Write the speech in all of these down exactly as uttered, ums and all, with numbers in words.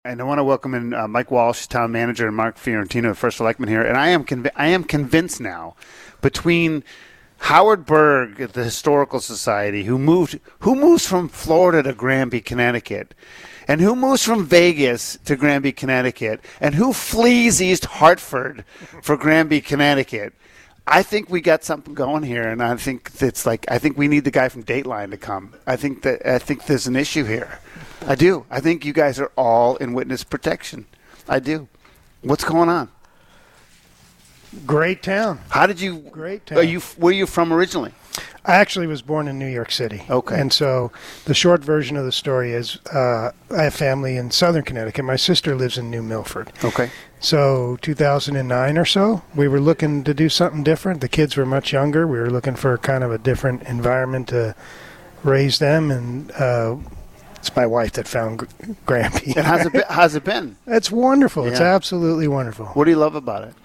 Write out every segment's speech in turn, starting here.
And I want to welcome in uh, Mike Walsh, town manager, and Mark Fiorentino, first selectman here. And I am conv- I am convinced now, between Howard Berg at the Historical Society, who moved who moves from Florida to Granby, Connecticut, and who moves from Vegas to Granby, Connecticut, and who flees East Hartford for Granby, Connecticut. I think we got something going here, and I think it's like I think we need the guy from Dateline to come. I think that I think there's an issue here. I do. I think you guys are all in witness protection. I do. What's going on? Great town. How did you? Great town. Are you? Where are you from originally? I actually was born in New York City. Okay. And so the short version of the story is uh, I have family in southern Connecticut. My sister lives in New Milford. Okay. So two thousand nine or so, we were looking to do something different. The kids were much younger. We were looking for kind of a different environment to raise them, and uh, it's my wife that found Gr- Granby. And how's it been? How's it been? It's wonderful. Yeah. It's absolutely wonderful. What do you love about it?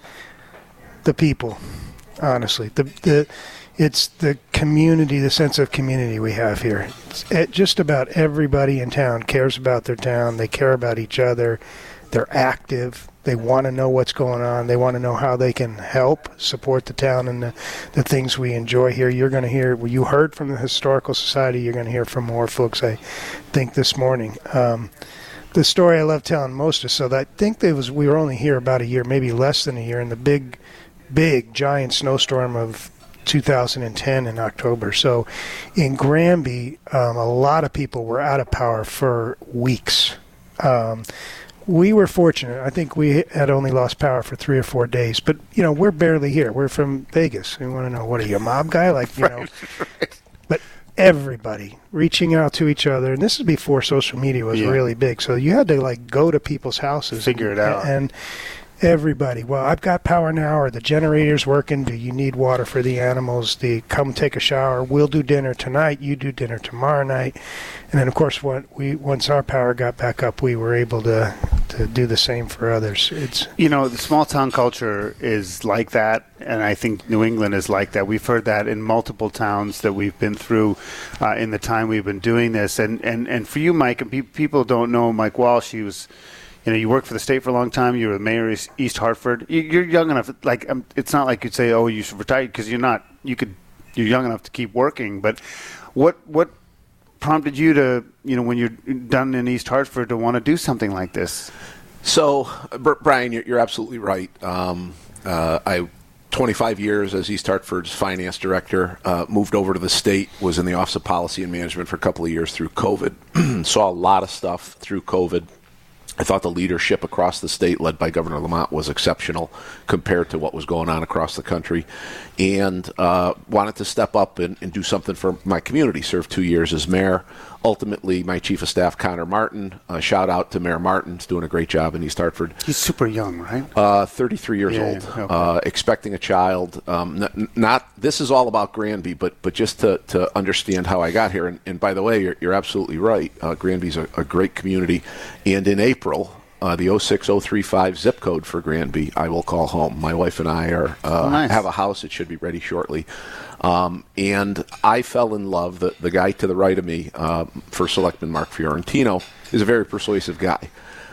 The people, honestly. The the it's the community, the sense of community we have here. It's, it, just about everybody in town cares about their town. They care about each other. They're active. They want to know what's going on. They want to know how they can help support the town and the, the things we enjoy here. You're going to hear, well, you heard from the Historical Society. You're going to hear from more folks, I think, this morning. Um, the story I love telling most is so that I think there was we were only here about a year, maybe less than a year, in the big, big, giant snowstorm of two thousand ten in October. So in Granby, um, a lot of people were out of power for weeks. Um, we were fortunate. I think we had only lost power for three or four days. But, you know, we're barely here. We're from Vegas. We want to know, what are you, a mob guy? Like, you right, know. Right. But everybody reaching out to each other. And this is before social media was yeah. really big. So you had to, like, go to people's houses. Figure and, it out. And everybody, well, I've got power now, or the generator's working. Do you need water for the animals? Do you come take a shower? We'll do dinner tonight. You do dinner tomorrow night. And then, of course, when we once our power got back up, we were able to, to do the same for others. It's You know, the small town culture is like that, and I think New England is like that. We've heard that in multiple towns that we've been through uh, in the time we've been doing this. And, and, and for you, Mike, and pe- people don't know Mike Walsh, he was... You know, you worked for the state for a long time. You were the mayor of East Hartford. You're young enough. Like, um, it's not like you'd say, "Oh, you should retire," because you're not. You could. You're young enough to keep working. But what what prompted you to, you know, when you're done in East Hartford, to want to do something like this? So, Brian, you're, you're absolutely right. Um, uh, I. twenty-five years as East Hartford's finance director, uh, moved over to the state, was in the Office of Policy and Management for a couple of years through COVID. Saw a lot of stuff through COVID. I thought the leadership across the state, led by Governor Lamont, was exceptional compared to what was going on across the country, and uh, wanted to step up and, and do something for my community. Served two years as mayor. Ultimately, my chief of staff, Connor Martin, uh, shout out to Mayor Martin, he's doing a great job in East Hartford. He's super young, right? Uh, thirty-three years yeah, old, yeah, okay. uh, expecting a child. Um, n- not this is all about Granby, but but just to, to understand how I got here. And, and by the way, you're, you're absolutely right. Uh, Granby's a, a great community, and in April, uh, the oh six oh three five zip code for Granby, I will call home. My wife and I are uh, oh, nice. have a house. It should be ready shortly. Um, and I fell in love. The, the guy to the right of me, uh, First Selectman Mark Fiorentino, is a very persuasive guy.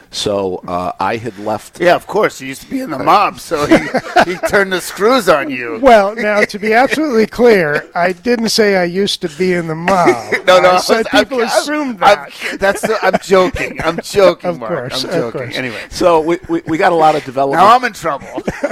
So uh, I had left. Yeah, of course. He used to be in the mob, so he, he turned the screws on you. Well, now, to be absolutely clear, I didn't say I used to be in the mob. no, no. I said I'm, people I'm, assumed I'm, that. I'm, that's the, I'm joking. I'm joking, Of Mark. course, I'm of joking. course. Anyway. So we, we, we got a lot of development. Now I'm in trouble.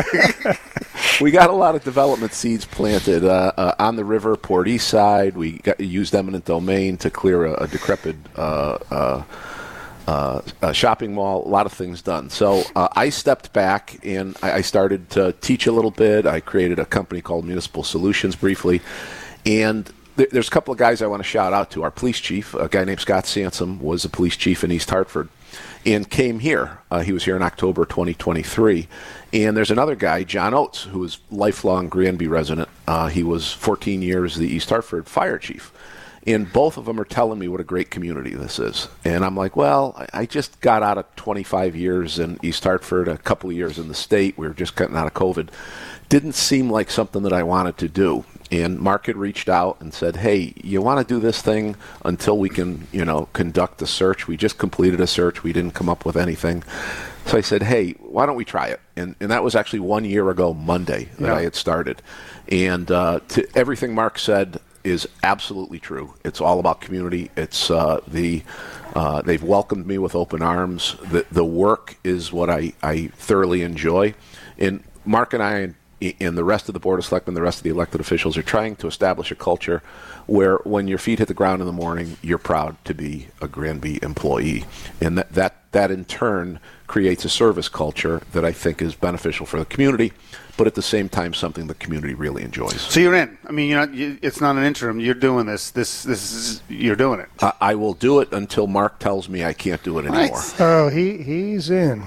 We got a lot of development seeds planted uh, uh, on the river, Port East side. We got, used eminent domain to clear a, a decrepit uh, uh, uh, a shopping mall. A lot of things done. So uh, I stepped back and I, I started to teach a little bit. I created a company called Municipal Solutions briefly. And th- there's a couple of guys I want to shout out to. Our police chief, a guy named Scott Sansom, was a police chief in East Hartford and came here. Uh, he was here in October twenty twenty-three. And there's another guy, John Oates, who is lifelong Granby resident. Uh, he was fourteen years the East Hartford fire chief. And both of them are telling me what a great community this is. And I'm like, well, I, I just got out of twenty-five years in East Hartford, a couple of years in the state. We were just getting out of COVID. Didn't seem like something that I wanted to do. and Mark had reached out and said, hey, you want to do this thing until we can, you know, conduct a search? We just completed a search. We didn't come up with anything. So I said, hey, why don't we try it? And and that was actually one year ago Monday that Yeah. I had started. And uh, to everything Mark said is absolutely true. It's all about community. It's uh, the uh, they've welcomed me with open arms. The the work is what I, I thoroughly enjoy. And Mark and I and the rest of the Board of Selectmen, the rest of the elected officials are trying to establish a culture where when your feet hit the ground in the morning, you're proud to be a Granby employee. And that, that, that in turn creates a service culture that I think is beneficial for the community, but at the same time something the community really enjoys. So you're in. I mean, you're not, you, it's not an interim. You're doing this. This, this is you're doing it. I, I will do it until Mark tells me I can't do it anymore. Nice. Oh, he he's in.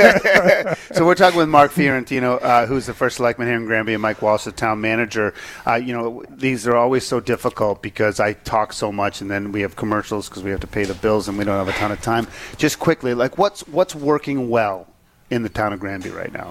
So we're talking with Mark Fiorentino, uh, who's the first selectman here in Granby, and Mike Walsh, the town manager. Uh, you know, these are always so difficult because I talk so much, and then we have commercials because we have to pay the bills, and we don't have a ton of time. Just quickly, like what's what's working well in the town of Granby right now?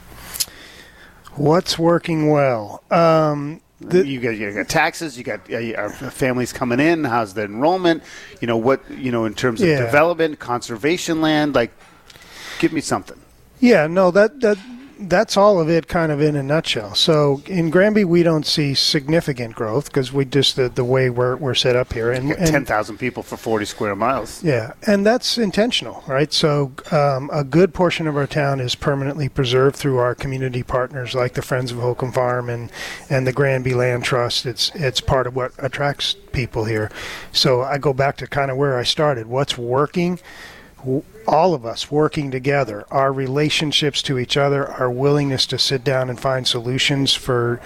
What's working well? Um, the, you got you got taxes. You got uh, our families coming in. How's the enrollment? You know what? You know in terms of Yeah. development, conservation land. Like, give me something. Yeah, no, that that that's all of it, kind of in a nutshell. So in Granby, we don't see significant growth because we just the, the way we're we're set up here, and, and Ten thousand people for forty square miles. yeah, and that's intentional, right? So um, a good portion of our town is permanently preserved through our community partners like the Friends of Holcomb Farm and, and the Granby Land Trust. It's it's part of what attracts people here. So I go back to kind of where I started. What's working? W- All of us working together, our relationships to each other, our willingness to sit down and find solutions for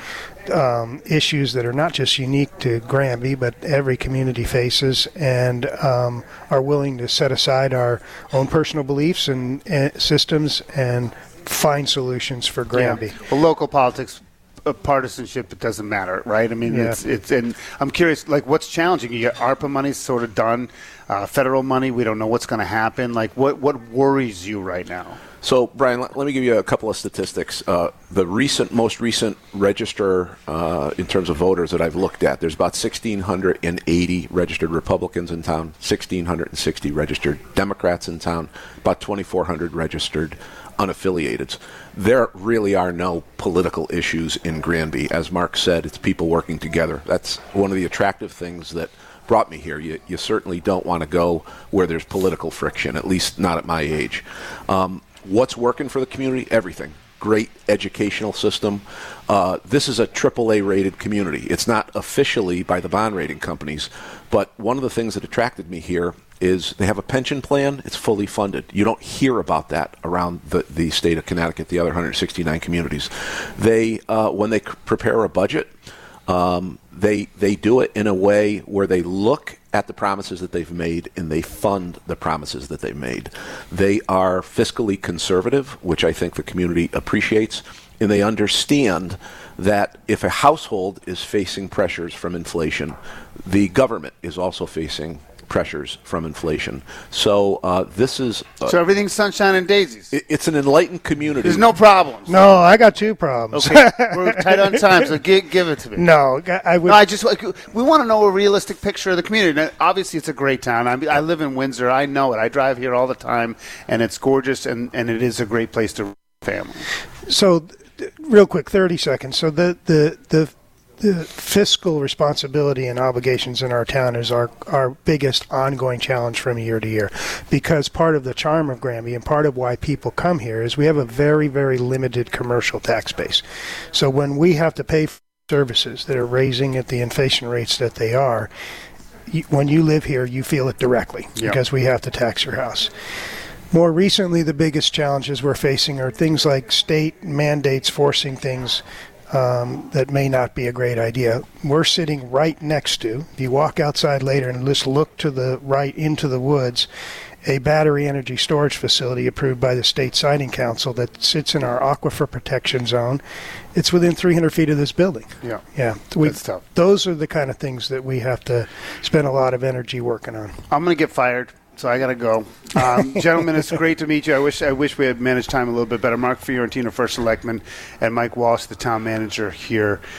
um, issues that are not just unique to Granby, but every community faces, and um, are willing to set aside our own personal beliefs and, and systems and find solutions for Granby. Yeah. Well, local politics, uh, partisanship, it doesn't matter, right? I mean, Yeah. it's it's. And I'm curious, like, what's challenging? You got ARPA money sort of done, uh, federal money. We don't know what's going to happen. Like, what what worries you right now? So, Brian, let, let me give you a couple of statistics. Uh, the recent, most recent register uh, in terms of voters that I've looked at, there's about one thousand six hundred eighty registered Republicans in town, one thousand six hundred sixty registered Democrats in town, about twenty-four hundred registered unaffiliated. There really are no political issues in Granby. As Mark said, it's people working together. That's one of the attractive things that brought me here. You, you certainly don't want to go where there's political friction, at least not at my age. Um, what's working for the community? Everything. Great educational system. Uh, this is a triple A rated community. It's not officially by the bond rating companies, but one of the things that attracted me here is they have a pension plan. It's fully funded. You don't hear about that around the, the state of Connecticut, the other one hundred sixty-nine communities. They, uh, when they c- prepare a budget, um, they they do it in a way where they look at the promises that they've made and they fund the promises that they've made. They are fiscally conservative, which I think the community appreciates, and they understand that if a household is facing pressures from inflation, the government is also facing pressures from inflation. So uh, this is uh, So everything's sunshine and daisies. it, it's an enlightened community. There's no problems. No, I got two problems. Okay, we're tight on time, so give, give it to me. No, I would. No, I just we want to know a realistic picture of the community. Now, obviously, it's a great town. I, I live in Windsor. I know it. I drive here all the time, and it's gorgeous, and, and it is a great place to raise a family. So, th- real quick, thirty seconds. So the the the. The fiscal responsibility and obligations in our town is our, our biggest ongoing challenge from year to year, because part of the charm of Granby and part of why people come here is we have a very, very limited commercial tax base. So when we have to pay for services that are raising at the inflation rates that they are, you, when you live here, you feel it directly Yeah. because we have to tax your house. More recently, the biggest challenges we're facing are things like state mandates forcing things Um, that may not be a great idea. We're sitting right next to, if you walk outside later and just look to the right into the woods, a battery energy storage facility approved by the State Siting Council that sits in our aquifer protection zone. It's within three hundred feet of this building. Yeah, Yeah, we, that's tough. those are the kind of things that we have to spend a lot of energy working on. I'm going to get fired, so I got to go. Um, gentlemen, it's great to meet you. I wish I wish we had managed time a little bit better. Mark Fiorentino, first selectman, and Mike Walsh, the town manager here.